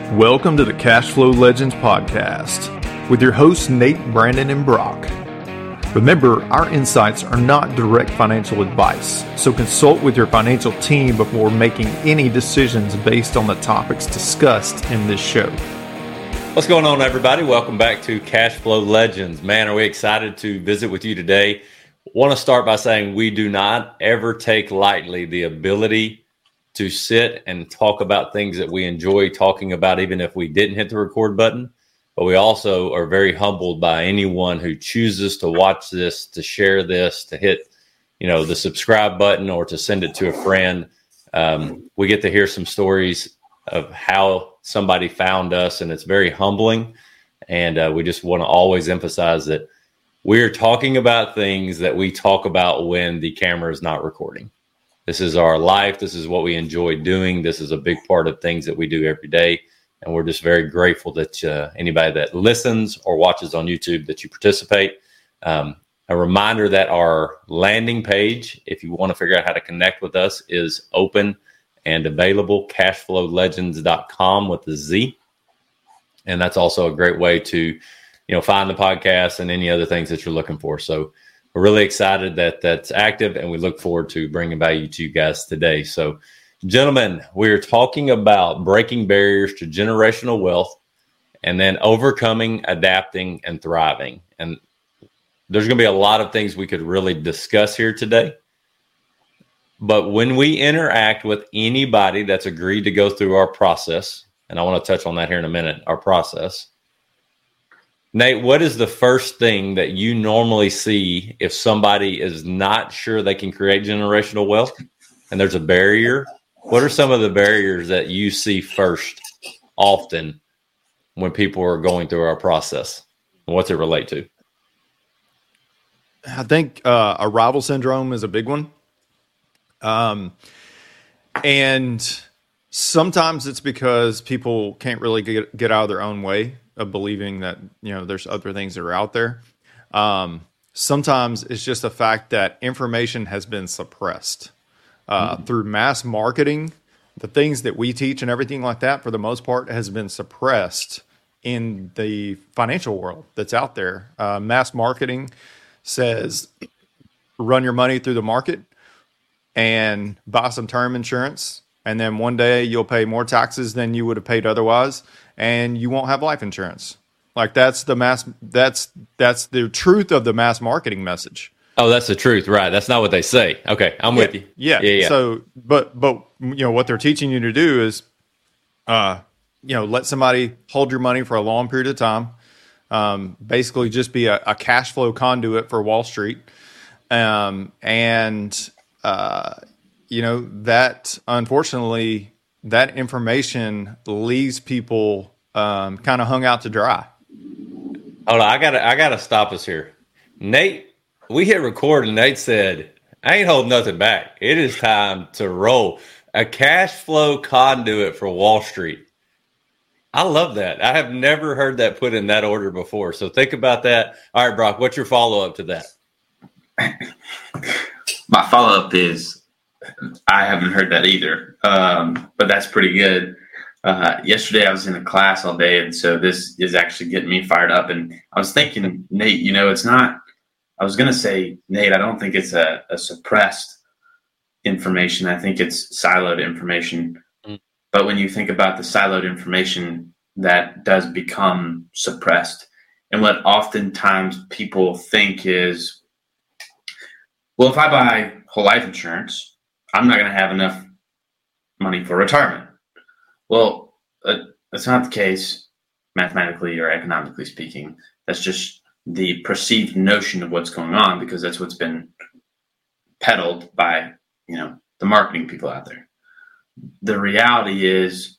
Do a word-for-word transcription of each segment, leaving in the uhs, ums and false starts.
Welcome to the Cash Flow Legends podcast with your hosts Nate, Brandon, and Brock. Remember, our insights are not direct financial advice, so consult with your financial team before making any decisions based on the topics discussed in this show. What's going on, everybody? Welcome back to Cash Flow Legends. Man, are we excited to visit with you today? Want to start by saying we do not ever take lightly the ability to sit and talk about things that we enjoy talking about, even if we didn't hit the record button. But we also are very humbled by anyone who chooses to watch this, to share this, to hit, you know, the subscribe button or to send it to a friend. Um, we get to hear some stories of how somebody found us, and it's very humbling. And uh, we just want to always emphasize that we're talking about things that we talk about when the camera is not recording. This is our life. This is what we enjoy doing. This is a big part of things that we do every day. And we're just very grateful that uh, anybody that listens or watches on YouTube, that you participate. Um, a reminder that our landing page, if you want to figure out how to connect with us, is open and available, cash flow legends dot com with a Z. And that's also a great way to, you know, find the podcast and any other things that you're looking for. So we're really excited that that's active, and we look forward to bringing value to you guys today. So, gentlemen, we're talking about breaking barriers to generational wealth and then overcoming, adapting, and thriving. And there's going to be a lot of things we could really discuss here today. But when we interact with anybody that's agreed to go through our process, and I want to touch on that here in a minute, our process. Nate, what is the first thing that you normally see if somebody is not sure they can create generational wealth and there's a barrier? What are some of the barriers that you see first often when people are going through our process? And what's it relate to? I think uh, arrival syndrome is a big one. Um, and sometimes it's because people can't really get, get out of their own way of believing that, you know, there's other things that are out there. Um, sometimes it's just the fact that information has been suppressed uh, mm. through mass marketing. The things that we teach and everything like that, for the most part, has been suppressed in the financial world that's out there. Uh, mass marketing says, run your money through the market and buy some term insurance. And then one day you'll pay more taxes than you would have paid otherwise, and you won't have life insurance. Like that's the mass, that's, that's the truth of the mass marketing message. Oh, that's the truth, right? That's not what they say. Okay. I'm yeah, with you. Yeah. yeah. Yeah. So, but, but, you know, what they're teaching you to do is, uh, you know, let somebody hold your money for a long period of time. Um, basically just be a, a cash flow conduit for Wall Street. Um, and, uh, you know, that unfortunately, that information leaves people um, kind of hung out to dry. Hold on, I gotta, I gotta stop us here. Nate, we hit record and Nate said, I ain't holding nothing back. It is time to roll. A cash flow conduit for Wall Street. I love that. I have never heard that put in that order before. So think about that. All right, Brock, what's your follow-up to that? My follow-up is, I haven't heard that either, um, but that's pretty good. Uh, yesterday I was in a class all day, and so this is actually getting me fired up. And I was thinking, Nate, you know, it's not, I was going to say, Nate, I don't think it's a, a suppressed information. I think it's siloed information. Mm. But when you think about the siloed information, that does become suppressed. And what oftentimes people think is, well, if I buy whole life insurance, I'm not going to have enough money for retirement. Well, uh, that's not the case mathematically or economically speaking. That's just the perceived notion of what's going on, because that's what's been peddled by, you know, the marketing people out there. The reality is,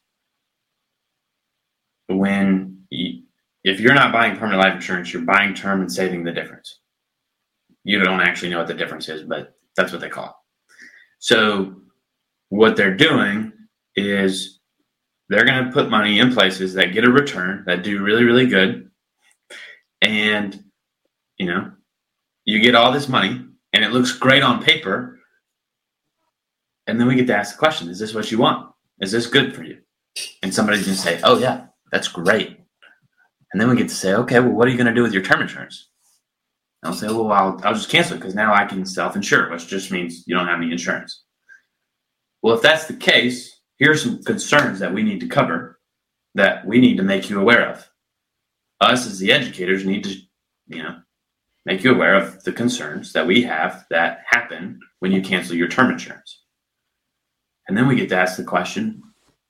when you, if you're not buying permanent life insurance, you're buying term and saving the difference. You don't actually know what the difference is, but that's what they call it. So what they're doing is they're going to put money in places that get a return, that do really, really good. And, you know, you get all this money and it looks great on paper. And then we get to ask the question, is this what you want? Is this good for you? And somebody's going to say, oh, yeah, that's great. And then we get to say, okay, well, what are you going to do with your term insurance? And I'll say, well, I'll, I'll just cancel it because now I can self-insure, which just means you don't have any insurance. Well, if that's the case, here's some concerns that we need to cover that we need to make you aware of. Us as the educators need to, you know, make you aware of the concerns that we have that happen when you cancel your term insurance. And then we get to ask the question,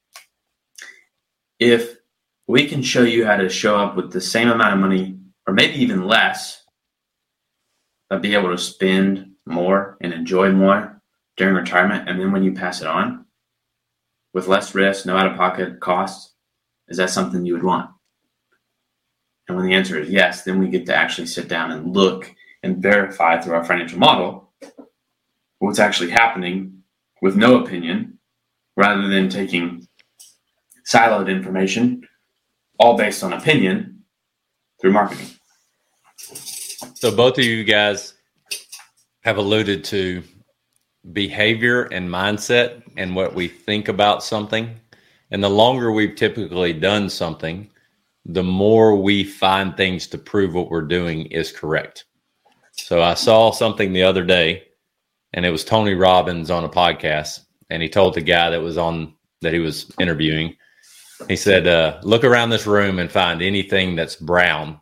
if we can show you how to show up with the same amount of money, or maybe even less, but be able to spend more and enjoy more during retirement, and then when you pass it on, with less risk, no out-of-pocket costs, is that something you would want? And when the answer is yes, then we get to actually sit down and look and verify through our financial model what's actually happening with no opinion, rather than taking siloed information, all based on opinion through marketing. So both of you guys have alluded to behavior and mindset and what we think about something. And the longer we've typically done something, the more we find things to prove what we're doing is correct. So I saw something the other day, and it was Tony Robbins on a podcast, and he told the guy that was on that he was interviewing, he said, uh, look around this room and find anything that's brown.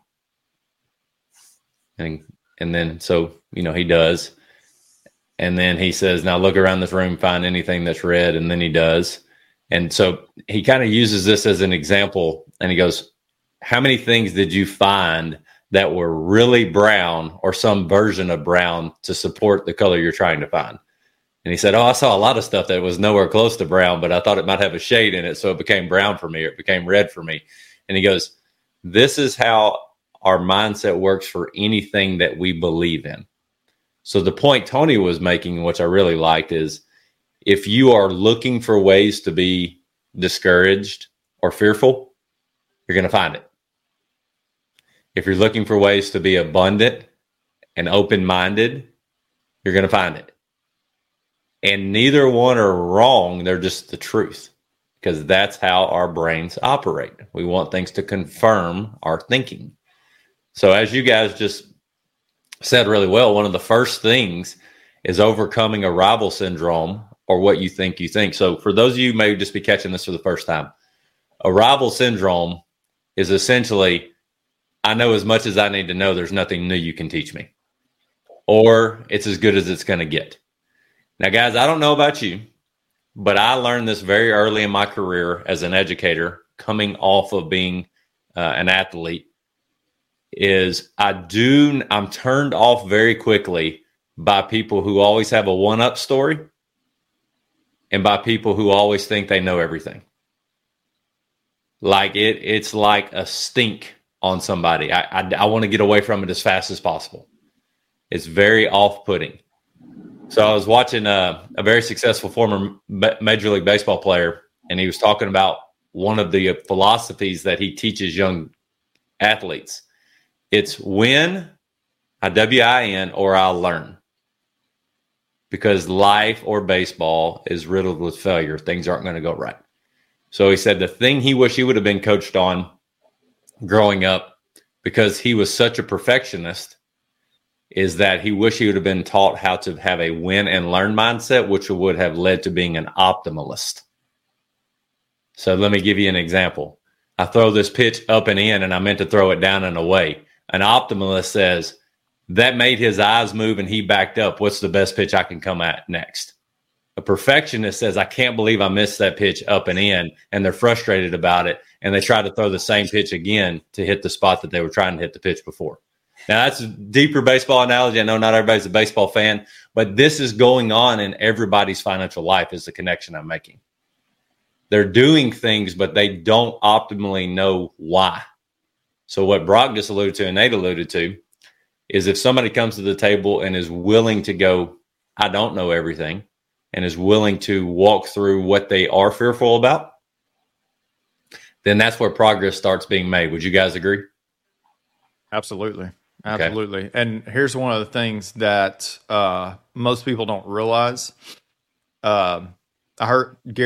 And and then, so, you know, he does. And then he says, now look around this room, find anything that's red. And then he does. And so he kind of uses this as an example. And he goes, how many things did you find that were really brown or some version of brown to support the color you're trying to find? And he said, oh, I saw a lot of stuff that was nowhere close to brown, but I thought it might have a shade in it. So it became brown for me, or it became red for me. And he goes, this is how our mindset works for anything that we believe in. So the point Tony was making, which I really liked, is if you are looking for ways to be discouraged or fearful, you're going to find it. If you're looking for ways to be abundant and open-minded, you're going to find it. And neither one are wrong. They're just the truth, because that's how our brains operate. We want things to confirm our thinking. So as you guys just said really well, one of the first things is overcoming arrival syndrome, or what you think you think. So for those of you who may just be catching this for the first time, arrival syndrome is essentially, I know as much as I need to know, there's nothing new you can teach me, or it's as good as it's going to get. Now, guys, I don't know about you, but I learned this very early in my career as an educator, coming off of being uh, an athlete, is I do, I'm turned off very quickly by people who always have a one-up story and by people who always think they know everything. Like it, it's like a stink on somebody. I, I, I want to get away from it as fast as possible. It's very off-putting. So I was watching a, a very successful former Major League Baseball player, and he was talking about one of the philosophies that he teaches young athletes. It's win, I W I N, or I'll learn. Because life or baseball is riddled with failure. Things aren't going to go right. So he said the thing he wished he would have been coached on growing up, because he was such a perfectionist, is that he wished he would have been taught how to have a win and learn mindset, which would have led to being an optimalist. So let me give you an example. I throw this pitch up and in, and I meant to throw it down and away. An optimalist says, that made his eyes move and he backed up. What's the best pitch I can come at next? A perfectionist says, I can't believe I missed that pitch up and in, and they're frustrated about it, and they try to throw the same pitch again to hit the spot that they were trying to hit the pitch before. Now, that's a deeper baseball analogy. I know not everybody's a baseball fan, but this is going on in everybody's financial life, is the connection I'm making. They're doing things, but they don't optimally know why. So what Brock just alluded to and Nate alluded to is if somebody comes to the table and is willing to go, I don't know everything, and is willing to walk through what they are fearful about, then that's where progress starts being made. Would you guys agree? Absolutely. Absolutely. Okay. And here's one of the things that uh, most people don't realize. Uh, I heard Garrett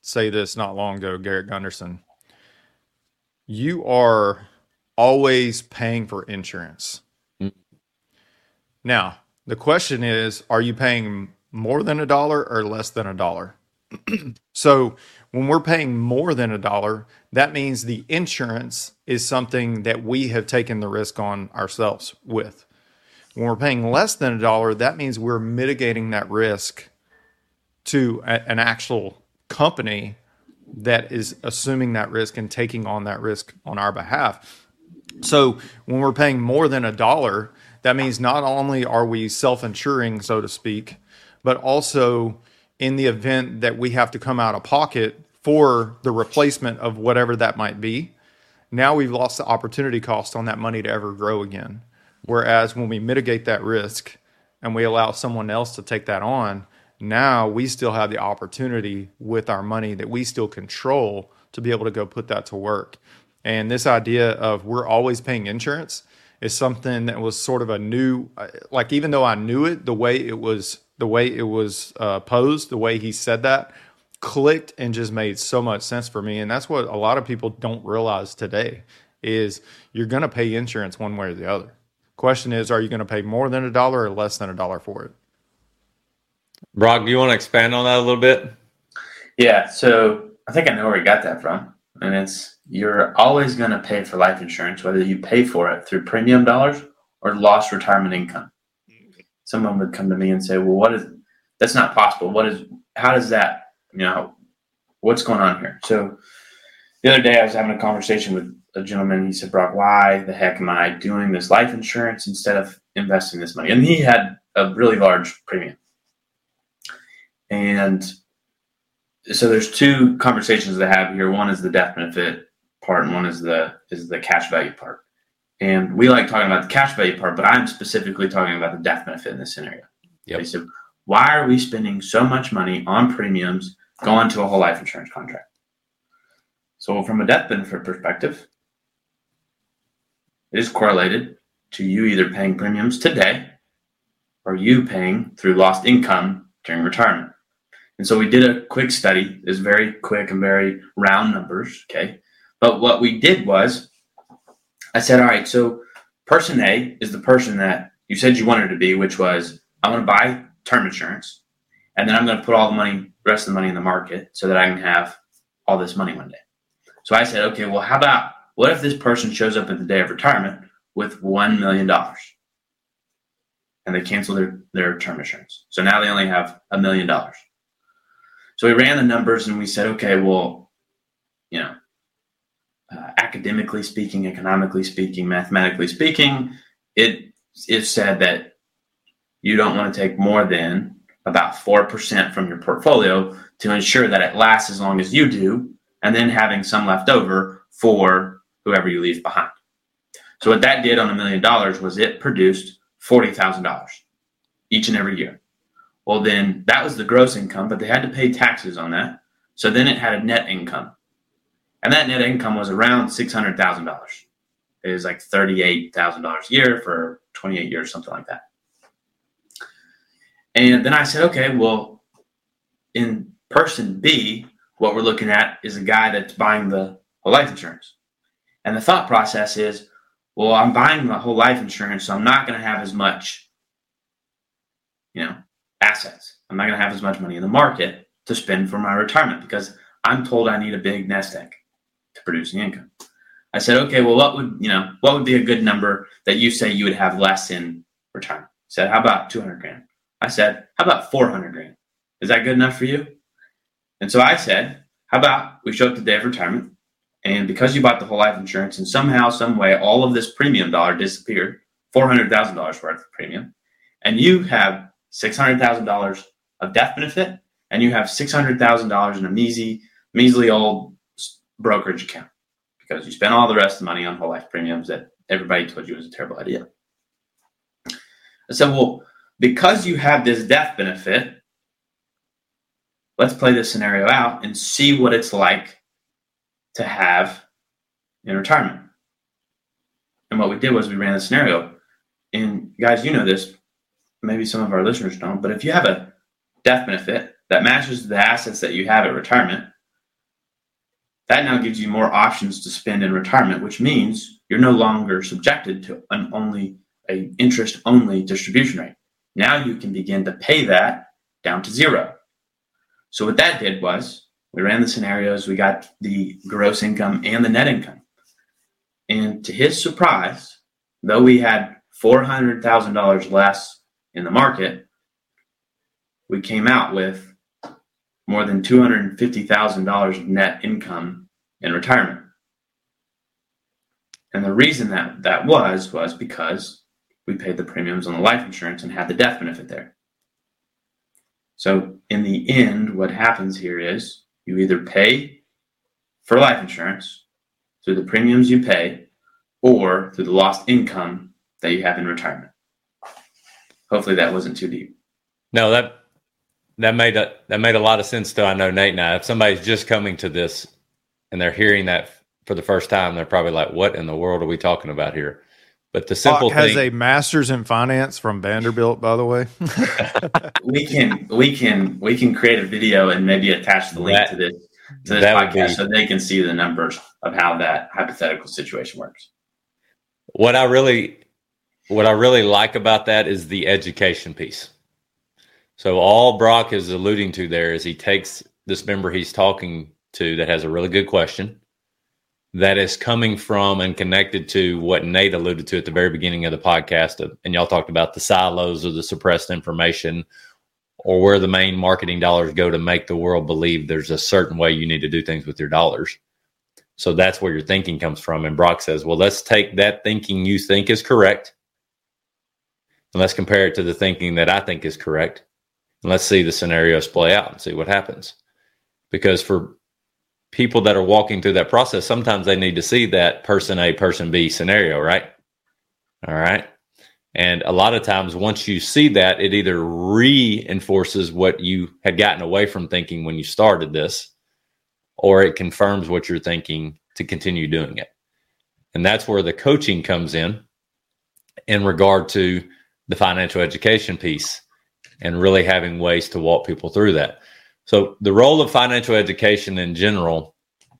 say this not long ago, Garrett Gunderson. You are always paying for insurance. Mm-hmm. Now, the question is, are you paying more than a dollar or less than a dollar? So when we're paying more than a dollar, that means the insurance is something that we have taken the risk on ourselves with. When we're paying less than a dollar, that means we're mitigating that risk to a, an actual company that is assuming that risk and taking on that risk on our behalf. So when we're paying more than a dollar, that means not only are we self-insuring, so to speak, but also in the event that we have to come out of pocket for the replacement of whatever that might be, now we've lost the opportunity cost on that money to ever grow again. Whereas when we mitigate that risk and we allow someone else to take that on, now we still have the opportunity with our money that we still control to be able to go put that to work. And this idea of we're always paying insurance is something that was sort of a new, like, even though I knew it, the way it was, the way it was uh, posed, the way he said that clicked and just made so much sense for me. And that's what a lot of people don't realize today is you're going to pay insurance one way or the other. Question is, are you going to pay more than a dollar or less than a dollar for it? Brock, do you want to expand on that a little bit? Yeah, so I think I know where you got that from. And it's you're always going to pay for life insurance, whether you pay for it through premium dollars or lost retirement income. Someone would come to me and say, well, what is, that's not possible. What is, how does that, you know, what's going on here? So the other day I was having a conversation with a gentleman. He said, Brock, why the heck am I doing this life insurance instead of investing this money? And he had a really large premium. And so there's two conversations to have here. One is the death benefit part, and one is the is the cash value part. And we like talking about the cash value part, but I'm specifically talking about the death benefit in this scenario. Yep. Okay, so why are we spending so much money on premiums going to a whole life insurance contract? So from a death benefit perspective, it is correlated to you either paying premiums today or you paying through lost income during retirement. And so we did a quick study. It's very quick and very round numbers, okay? But what we did was I said, all right, so person A is the person that you said you wanted to be, which was I want to buy term insurance, and then I'm going to put all the money, the rest of the money in the market so that I can have all this money one day. So I said, okay, well, how about what if this person shows up at the day of retirement with one million dollars and they cancel their, their term insurance? So now they only have a million dollars. So we ran the numbers and we said, okay, well, you know, uh, academically speaking, economically speaking, mathematically speaking, it is said that you don't want to take more than about four percent from your portfolio to ensure that it lasts as long as you do, and then having some left over for whoever you leave behind. So what that did on a million dollars was it produced forty thousand dollars each and every year. Well, then that was the gross income, but they had to pay taxes on that. So then it had a net income. And that net income was around six hundred thousand dollars. It was like thirty-eight thousand dollars a year for twenty-eight years, something like that. And then I said, okay, well, in person B, what we're looking at is a guy that's buying the whole life insurance. And the thought process is, well, I'm buying the whole life insurance, so I'm not going to have as much, you know, assets. I'm not going to have as much money in the market to spend for my retirement because I'm told I need a big nest egg to produce the income. I said, okay, well, what would, you know, what would be a good number that you say you would have less in retirement? He said, how about two hundred grand? I said, how about four hundred grand? Is that good enough for you? And so I said, how about we show up the day of retirement, and because you bought the whole life insurance and somehow, some way, all of this premium dollar disappeared, four hundred thousand dollars worth of premium, and you have six hundred thousand dollars of death benefit, and you have six hundred thousand dollars in a measly, measly old brokerage account because you spent all the rest of the money on whole life premiums that everybody told you was a terrible idea. I said, well, because you have this death benefit, let's play this scenario out and see what it's like to have in retirement. And what we did was we ran the scenario. And guys, you know this, maybe some of our listeners don't, but if you have a death benefit that matches the assets that you have at retirement, That now gives you more options to spend in retirement, which means you're no longer subjected to an only a interest only distribution rate. Now you can begin to pay that down to zero. So what that did was we ran the scenarios, we got the gross income and the net income. And to his surprise, though we had four hundred thousand dollars less in the market, we came out with more than two hundred fifty thousand dollars of net income in retirement. And the reason that that was, was because we paid the premiums on the life insurance and had the death benefit there. So in the end, what happens here is you either pay for life insurance through the premiums you pay or through the lost income that you have in retirement. Hopefully that wasn't too deep. No, that that made a that made a lot of sense to I know Nate and I. If somebody's just coming to this and they're hearing that for the first time, they're probably like, what in the world are we talking about here? But the simple Hawk has thing, a master's in finance from Vanderbilt, by the way. we can we can we can create a video and maybe attach the link That- to this to this that would podcast be- so they can see the numbers of how that hypothetical situation works. what I really what I really like about that is the education piece. So all Brock is alluding to there is he takes this member he's talking to that has a really good question that is coming from and connected to what Nate alluded to at the very beginning of the podcast. And y'all talked about the silos or the suppressed information or where the main marketing dollars go to make the world believe there's a certain way you need to do things with your dollars. So that's where your thinking comes from. And Brock says, well, let's take that thinking you think is correct and let's compare it to the thinking that I think is correct. And let's see the scenarios play out and see what happens. Because for people that are walking through that process, sometimes they need to see that person A, person B scenario, right? All right. And a lot of times once you see that, it either reinforces what you had gotten away from thinking when you started this, or it confirms what you're thinking to continue doing it. And that's where the coaching comes in, in regard to the financial education piece and really having ways to walk people through that. So the role of financial education in general,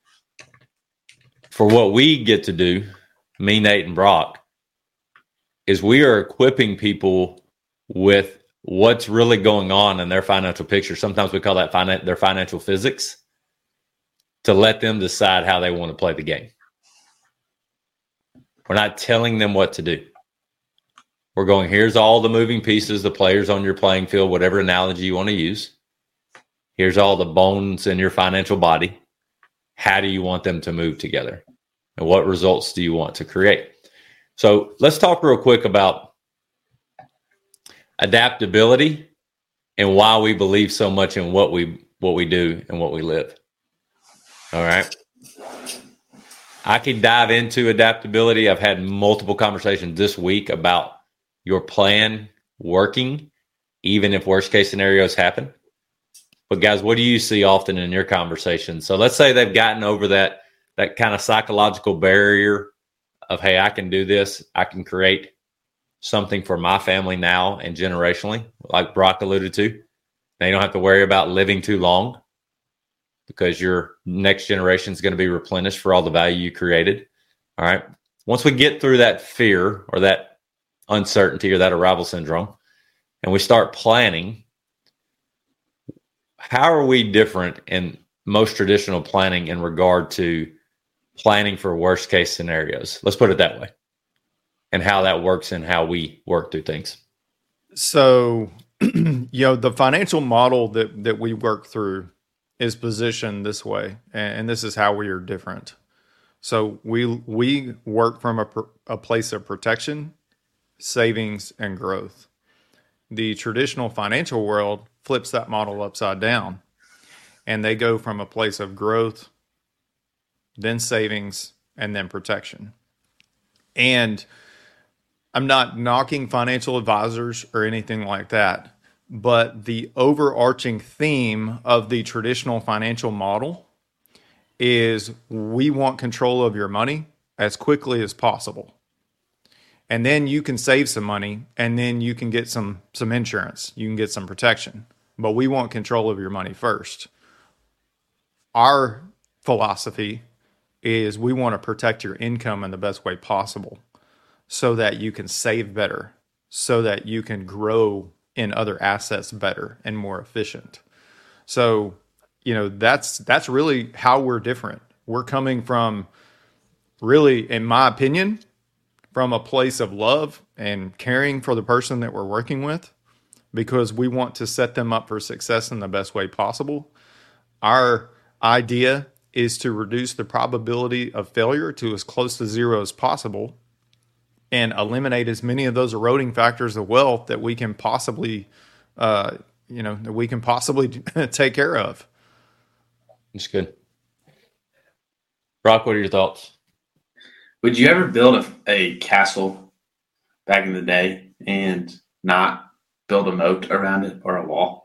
for what we get to do, me, Nate, and Brock, is we are equipping people with what's really going on in their financial picture. Sometimes we call that finan- their financial physics, to let them decide how they want to play the game. We're not telling them what to do. We're going, here's all the moving pieces, the players on your playing field, whatever analogy you want to use. Here's all the bones in your financial body. How do you want them to move together? And what results do you want to create? So let's talk real quick about adaptability and why we believe so much in what we what we do and what we live. All right. I could dive into adaptability. I've had multiple conversations this week about your plan working, even if worst case scenarios happen. But guys, what do you see often in your conversations? So let's say they've gotten over that that kind of psychological barrier of, hey, I can do this. I can create something for my family now and generationally, like Brock alluded to. Now you don't have to worry about living too long because your next generation is going to be replenished for all the value you created. All right. Once we get through that fear or that uncertainty or that arrival syndrome and we start planning, how are we different in most traditional planning in regard to planning for worst case scenarios? Let's put it that way. And how that works and how we work through things. So, you know, the financial model that, that we work through is positioned this way, and, and this is how we are different. So we we work from a, a place of protection, savings, and growth. The traditional financial world flips that model upside down, and they go from a place of growth, then savings, and then protection. And I'm not knocking financial advisors or anything like that, but the overarching theme of the traditional financial model is we want control of your money as quickly as possible. And then you can save some money, and then you can get some some insurance. You can get some protection. But we want control of your money first. Our philosophy is we want to protect your income in the best way possible so that you can save better, so that you can grow in other assets better and more efficient. So, you know, that's that's really how we're different. We're coming from really, in my opinion, from a place of love and caring for the person that we're working with, because we want to set them up for success in the best way possible. Our idea is to reduce the probability of failure to as close to zero as possible and eliminate as many of those eroding factors of wealth that we can possibly, uh, you know, that we can possibly take care of. That's good. Brock, what are your thoughts? Would you ever build a, a castle back in the day and not build a moat around it or a wall?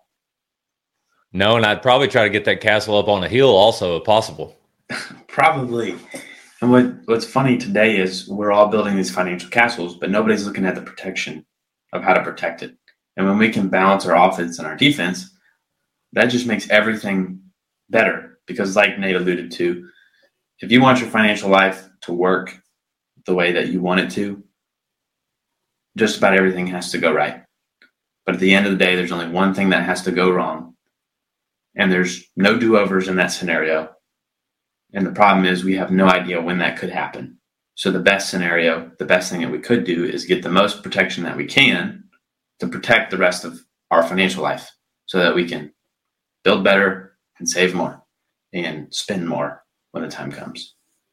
No, and I'd probably try to get that castle up on a hill also, if possible. Probably. And what, what's funny today is we're all building these financial castles, but nobody's looking at the protection of how to protect it. And when we can balance our offense and our defense, that just makes everything better. Because like Nate alluded to, if you want your financial life to work the way that you want it to, just about everything has to go right. But at the end of the day, there's only one thing that has to go wrong. And there's no do-overs in that scenario. And the problem is we have no idea when that could happen. So the best scenario, the best thing that we could do is get the most protection that we can to protect the rest of our financial life so that we can build better and save more and spend more when the time comes.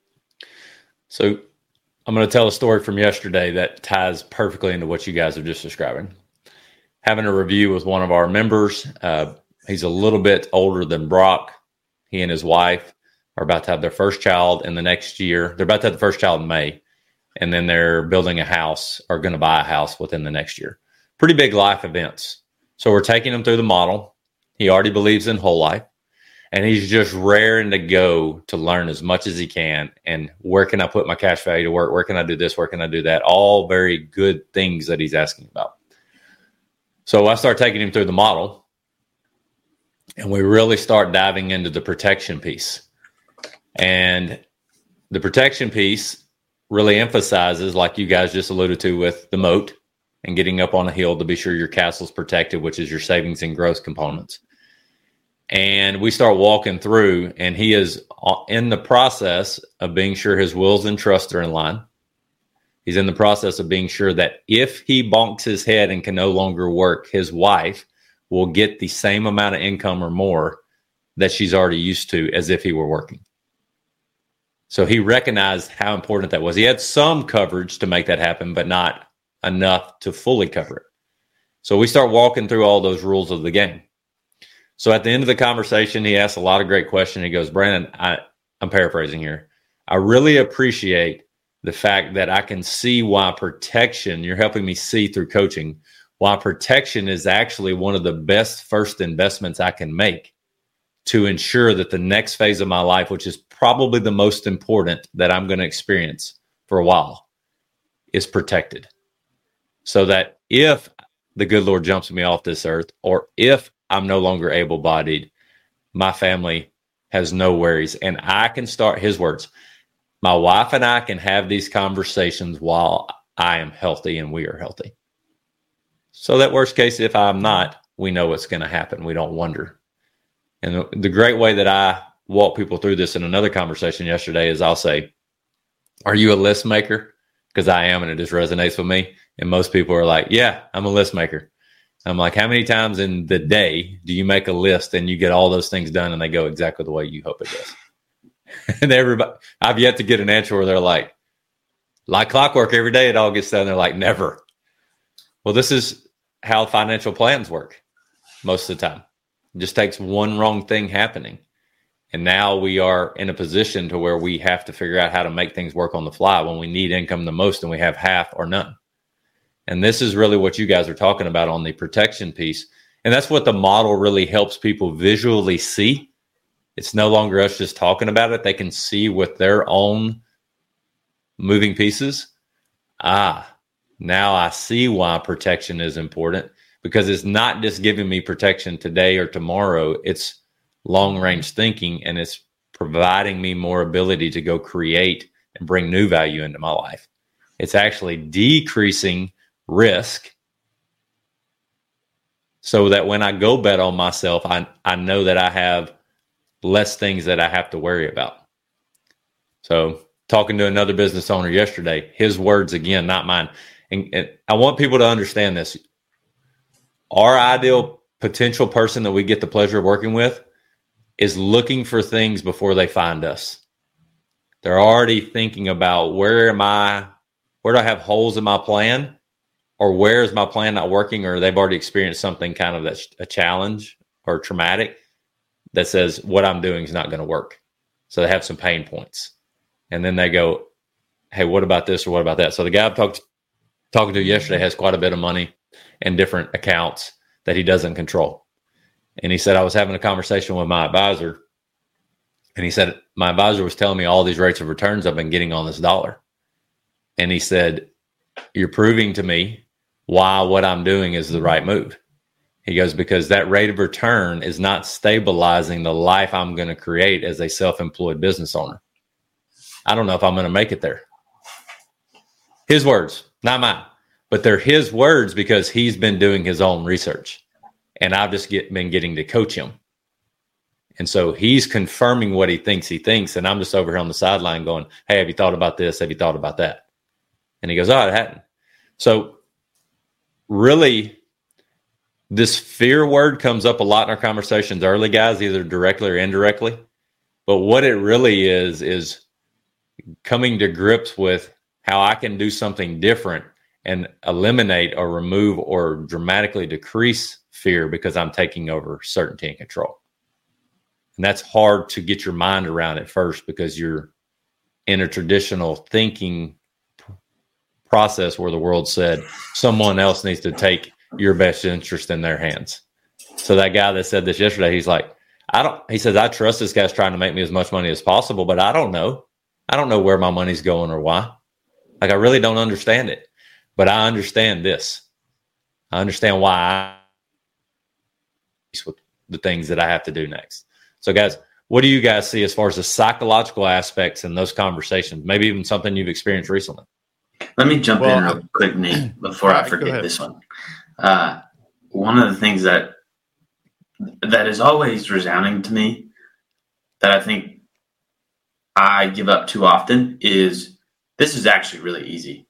So I'm going to tell a story from yesterday that ties perfectly into what you guys are just describing. Having a review with one of our members, uh, he's a little bit older than Brock. He and his wife are about to have their first child in the next year. They're about to have the first child in May, and then they're building a house or going to buy a house within the next year. Pretty big life events. So we're taking him through the model. He already believes in whole life, and he's just raring to go to learn as much as he can. And where can I put my cash value to work? Where can I do this? Where can I do that? All very good things that he's asking about. So I start taking him through the model. And we really start diving into the protection piece. And the protection piece really emphasizes, like you guys just alluded to with the moat and getting up on a hill to be sure your castle's protected, which is your savings and growth components. And we start walking through, and he is in the process of being sure his wills and trusts are in line. He's in the process of being sure that if he bonks his head and can no longer work, his wife will get the same amount of income or more that she's already used to as if he were working. So he recognized how important that was. He had some coverage to make that happen, but not enough to fully cover it. So we start walking through all those rules of the game. So at the end of the conversation, he asked a lot of great questions. He goes, Brandon, I, I'm paraphrasing here. I really appreciate the fact that I can see why protection, you're helping me see through coaching, why protection is actually one of the best first investments I can make to ensure that the next phase of my life, which is probably the most important that I'm going to experience for a while, is protected. So that if the good Lord jumps me off this earth, or if I'm no longer able-bodied, my family has no worries. And I can start, his words, my wife and I can have these conversations while I am healthy and we are healthy. So that worst case, if I'm not, we know what's going to happen. We don't wonder. And the, the great way that I walk people through this in another conversation yesterday is I'll say, are you a list maker? Because I am, and it just resonates with me. And most people are like, yeah, I'm a list maker. I'm like, how many times in the day do you make a list and you get all those things done and they go exactly the way you hope it does? And everybody, I've yet to get an answer where they're like, like clockwork, every day it all gets done. They're like, never. Well, this is how financial plans work most of the time. It just takes one wrong thing happening. And now we are in a position to where we have to figure out how to make things work on the fly when we need income the most and we have half or none. And this is really what you guys are talking about on the protection piece. And that's what the model really helps people visually see. It's no longer us just talking about it. They can see with their own moving pieces. Ah, now I see why protection is important, because it's not just giving me protection today or tomorrow. It's long range thinking, and it's providing me more ability to go create and bring new value into my life. It's actually decreasing risk so that when I go bet on myself, I, I know that I have less things that I have to worry about. So talking to another business owner yesterday, his words again, not mine. And, and I want people to understand this. Our ideal potential person that we get the pleasure of working with is looking for things before they find us. They're already thinking about where am I, where do I have holes in my plan, or where is my plan not working, or they've already experienced something kind of that's a challenge or traumatic that says what I'm doing is not going to work. So they have some pain points. And then they go, hey, what about this or what about that? So the guy I talked talking to yesterday has quite a bit of money in different accounts that he doesn't control. And he said, I was having a conversation with my advisor, and he said, my advisor was telling me all these rates of returns I've been getting on this dollar. And he said, you're proving to me why what I'm doing is the right move. He goes, because that rate of return is not stabilizing the life I'm going to create as a self-employed business owner. I don't know if I'm going to make it there. His words, not mine, but they're his words because he's been doing his own research. And I've just get, been getting to coach him. And so he's confirming what he thinks he thinks. And I'm just over here on the sideline going, hey, have you thought about this? Have you thought about that? And he goes, oh, it hadn't. So really, this fear word comes up a lot in our conversations early, guys, either directly or indirectly. But what it really is, is coming to grips with how I can do something different and eliminate or remove or dramatically decrease fear because I'm taking over certainty and control. And that's hard to get your mind around at first because you're in a traditional thinking process where the world said someone else needs to take your best interest in their hands. So that guy that said this yesterday, he's like, I don't, he says, I trust this guy's trying to make me as much money as possible, but I don't know. I don't know where my money's going or why. Like, I really don't understand it, but I understand this. I understand why I with the things that I have to do next. So guys, what do you guys see as far as the psychological aspects in those conversations? Maybe even something you've experienced recently. Let me jump well, in real quick, Nate, before I forget this one. Uh, one of the things that that is always resounding to me that I think I give up too often is this is actually really easy.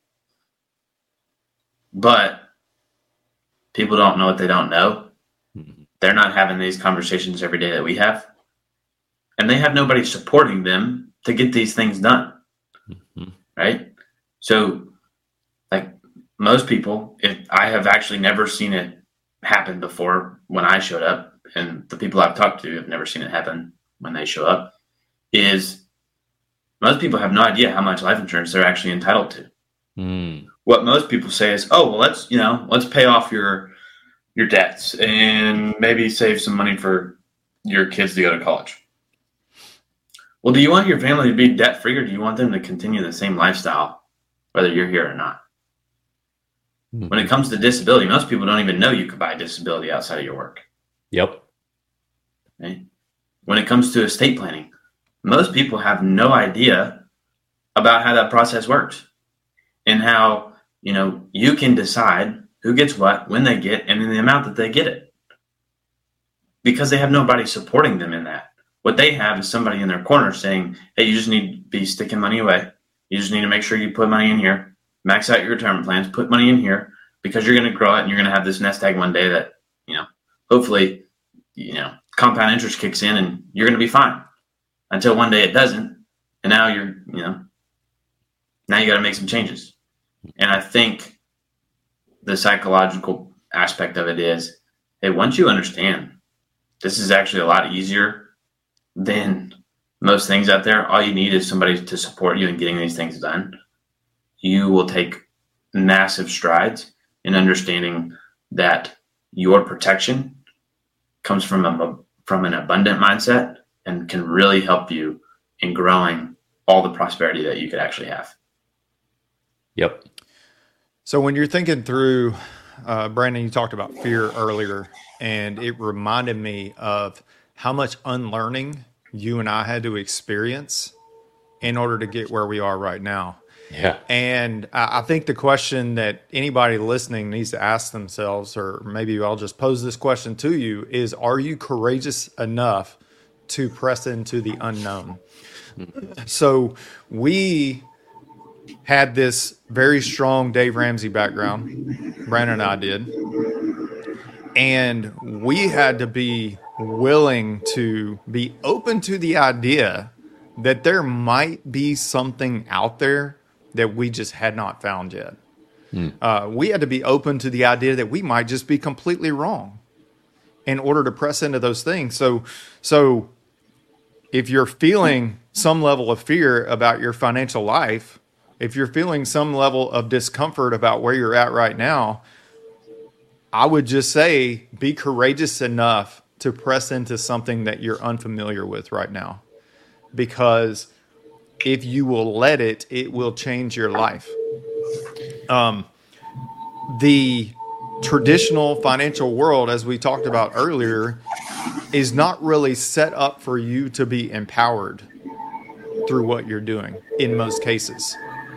But people don't know what they don't know. Mm-hmm. They're not having these conversations every day that we have. And they have nobody supporting them to get these things done. Mm-hmm. Right? So, like most people, if I have actually never seen it happen before when I showed up, and the people I've talked to have never seen it happen when they show up, is most people have no idea how much life insurance they're actually entitled to. Mm. What most people say is, oh, well, let's, you know, let's pay off your your debts and maybe save some money for your kids to go to college. Well, do you want your family to be debt free, or do you want them to continue the same lifestyle, whether you're here or not? Mm. When it comes to disability, most people don't even know you could buy disability outside of your work. Yep. Okay. When it comes to estate planning, most people have no idea about how that process works and how, you know, you can decide who gets what, when they get, and in the amount that they get it, because they have nobody supporting them in that. What they have is somebody in their corner saying, hey, you just need to be sticking money away. You just need to make sure you put money in here, max out your retirement plans, put money in here, because you're going to grow it and you're going to have this nest egg one day that, you know, hopefully, you know, compound interest kicks in and you're going to be fine until one day it doesn't. And now you're, you know, now you got to make some changes. And I think the psychological aspect of it is, hey, once you understand this is actually a lot easier than most things out there, all you need is somebody to support you in getting these things done. You will take massive strides in understanding that your protection comes from a from an abundant mindset and can really help you in growing all the prosperity that you could actually have. Yep. So when you're thinking through, uh, Brandon, you talked about fear earlier, and it reminded me of how much unlearning you and I had to experience in order to get where we are right now. Yeah. And I I think the question that anybody listening needs to ask themselves, or maybe I'll just pose this question to you, is are you courageous enough to press into the unknown? So we had this very strong Dave Ramsey background. Brandon and I did. And we had to be willing to be open to the idea that there might be something out there that we just had not found yet. Mm. Uh, we had to be open to the idea that we might just be completely wrong in order to press into those things. So, so if you're feeling some level of fear about your financial life, if you're feeling some level of discomfort about where you're at right now, I would just say be courageous enough to press into something that you're unfamiliar with right now. Because if you will let it, it will change your life. Um, the traditional financial world, as we talked about earlier, is not really set up for you to be empowered through what you're doing in most cases.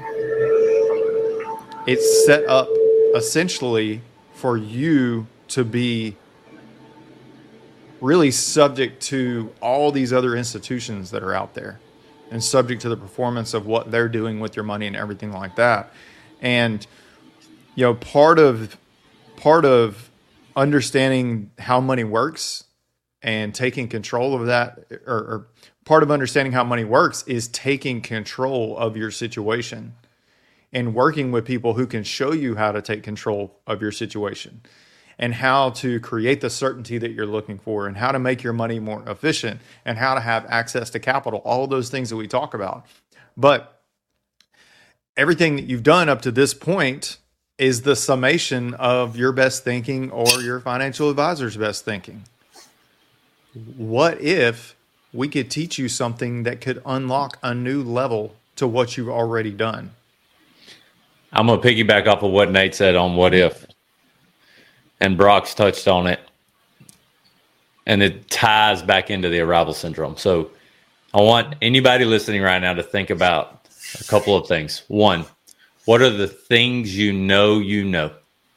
It's set up essentially for you to be really subject to all these other institutions that are out there and subject to the performance of what they're doing with your money and everything like that. And, you know, part of, part of understanding how money works and taking control of that, or, or part of understanding how money works is taking control of your situation and working with people who can show you how to take control of your situation and how to create the certainty that you're looking for and how to make your money more efficient and how to have access to capital, all of those things that we talk about. But everything that you've done up to this point is the summation of your best thinking or your financial advisor's best thinking. What if we could teach you something that could unlock a new level to what you've already done? I'm going to piggyback off of what Nate said on what if. And Brock's touched on it. And it ties back into the arrival syndrome. So I want anybody listening right now to think about a couple of things. One, what are the things you know you know?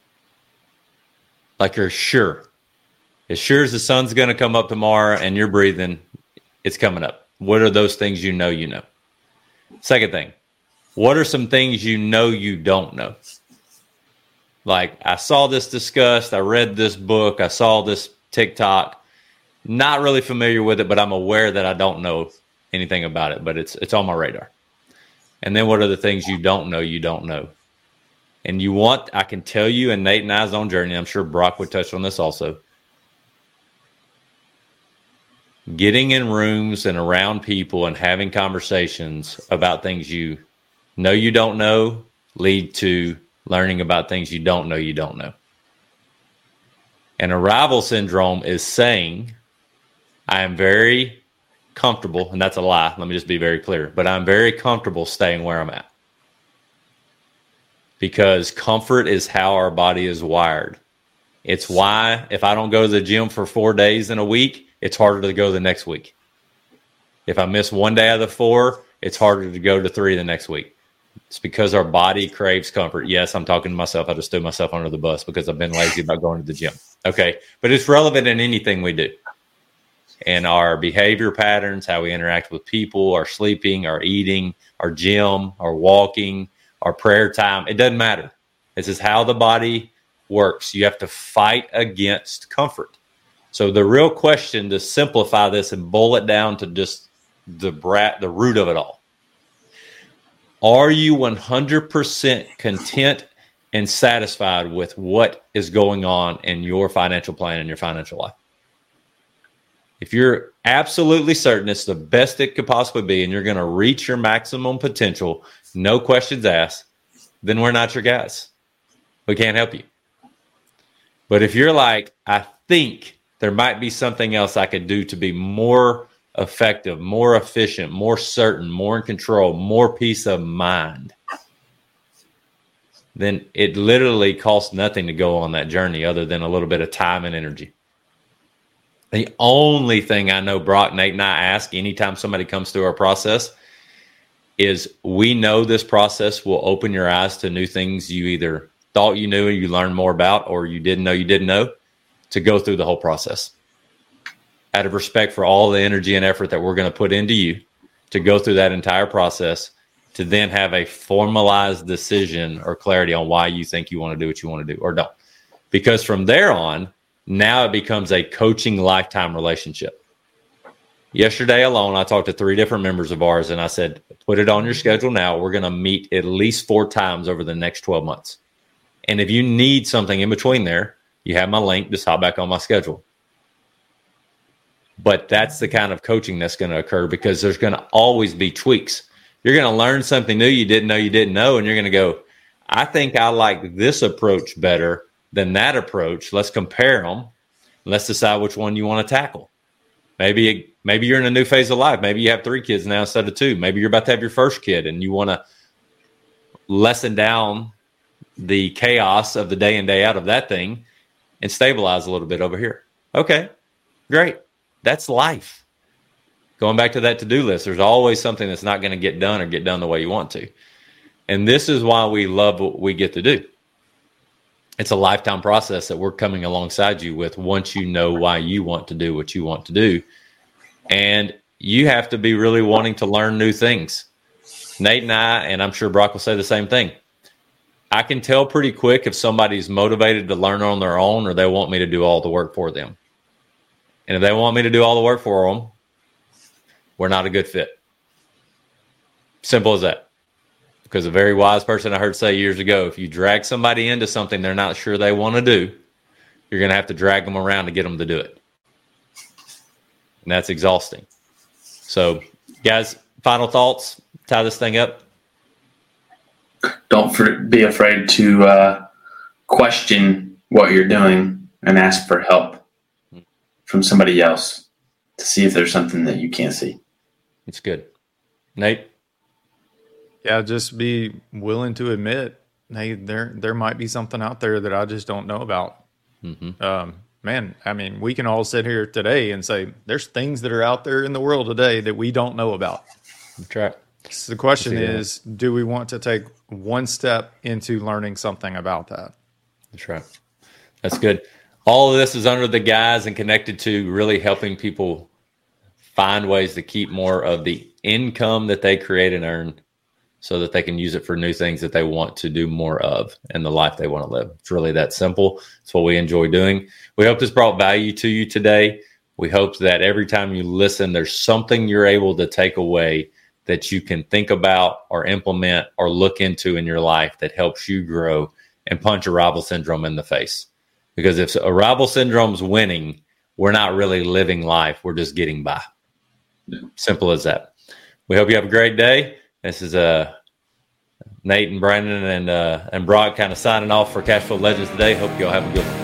Like you're sure. As sure as the sun's going to come up tomorrow and you're breathing, it's coming up. What are those things you know you know? Second thing, what are some things you know you don't know? Like, I saw this discussed, I read this book, I saw this TikTok, not really familiar with it, but I'm aware that I don't know anything about it, but it's it's on my radar. And then what are the things you don't know you don't know? And you want, I can tell you, and Nate and I's own journey, I'm sure Brock would touch on this also, getting in rooms and around people and having conversations about things you know you don't know lead to learning about things you don't know you don't know. And arrival syndrome is saying, I am very comfortable, and that's a lie, let me just be very clear, but I'm very comfortable staying where I'm at. Because comfort is how our body is wired. It's why if I don't go to the gym for four days in a week, it's harder to go the next week. If I miss one day out of the four, it's harder to go to three the next week. It's because our body craves comfort. Yes, I'm talking to myself. I just threw myself under the bus because I've been lazy about going to the gym. Okay, but it's relevant in anything we do. And our behavior patterns, how we interact with people, our sleeping, our eating, our gym, our walking, our prayer time, it doesn't matter. This is how the body works. You have to fight against comfort. So the real question, to simplify this and boil it down to just the brat, the root of it all. Are you one hundred percent content and satisfied with what is going on in your financial plan and your financial life? If you're absolutely certain it's the best it could possibly be and you're going to reach your maximum potential, no questions asked, then we're not your guys. We can't help you. But if you're like, I think there might be something else I could do to be more effective, more efficient, more certain, more in control, more peace of mind, then it literally costs nothing to go on that journey other than a little bit of time and energy. The only thing I know Brock, Nate, and I ask anytime somebody comes through our process is we know this process will open your eyes to new things you either thought you knew and you learned more about, or you didn't know you didn't know, to go through the whole process. Out of respect for all the energy and effort that we're going to put into you to go through that entire process, to then have a formalized decision or clarity on why you think you want to do what you want to do or don't. Because from there on, now it becomes a coaching lifetime relationship. Yesterday alone, I talked to three different members of ours, and I said, put it on your schedule now. We're going to meet at least four times over the next twelve months. And if you need something in between there, you have my link. Just hop back on my schedule. But that's the kind of coaching that's going to occur, because there's going to always be tweaks. You're going to learn something new you didn't know you didn't know, and you're going to go, I think I like this approach better than that approach. Let's compare them. Let's decide which one you want to tackle. Maybe maybe you're in a new phase of life. Maybe you have three kids now instead of two. Maybe you're about to have your first kid and you want to lessen down the chaos of the day in, day out of that thing and stabilize a little bit over here. Okay, great. That's life. Going back to that to-do list, there's always something that's not going to get done or get done the way you want to. And this is why we love what we get to do. It's a lifetime process that we're coming alongside you with once you know why you want to do what you want to do. And you have to be really wanting to learn new things. Nate and I, and I'm sure Brock will say the same thing, I can tell pretty quick if somebody's motivated to learn on their own or they want me to do all the work for them. And if they want me to do all the work for them, we're not a good fit. Simple as that. Because a very wise person I heard say years ago, if you drag somebody into something they're not sure they want to do, you're going to have to drag them around to get them to do it. And that's exhausting. So, guys, final thoughts, tie this thing up. Don't for, be afraid to uh, question what you're doing and ask for help from somebody else to see if there's something that you can't see. It's good. Nate? Yeah, just be willing to admit, hey, there there might be something out there that I just don't know about. Mm-hmm. Um, man, I mean, we can all sit here today and say there's things that are out there in the world today that we don't know about. That's right. So the question is, do we want to take one step into learning something about that? That's right. That's good. All of this is under the guise and connected to really helping people find ways to keep more of the income that they create and earn so that they can use it for new things that they want to do more of and the life they want to live. It's really that simple. It's what we enjoy doing. We hope this brought value to you today. We hope that every time you listen, there's something you're able to take away that you can think about or implement or look into in your life that helps you grow and punch arrival syndrome in the face. Because if arrival syndrome's winning, we're not really living life. We're just getting by. Simple as that. We hope you have a great day. This is uh, Nate and Brandon and uh, and Brock kind of signing off for Cash Flow Legends today. Hope you all have a good one.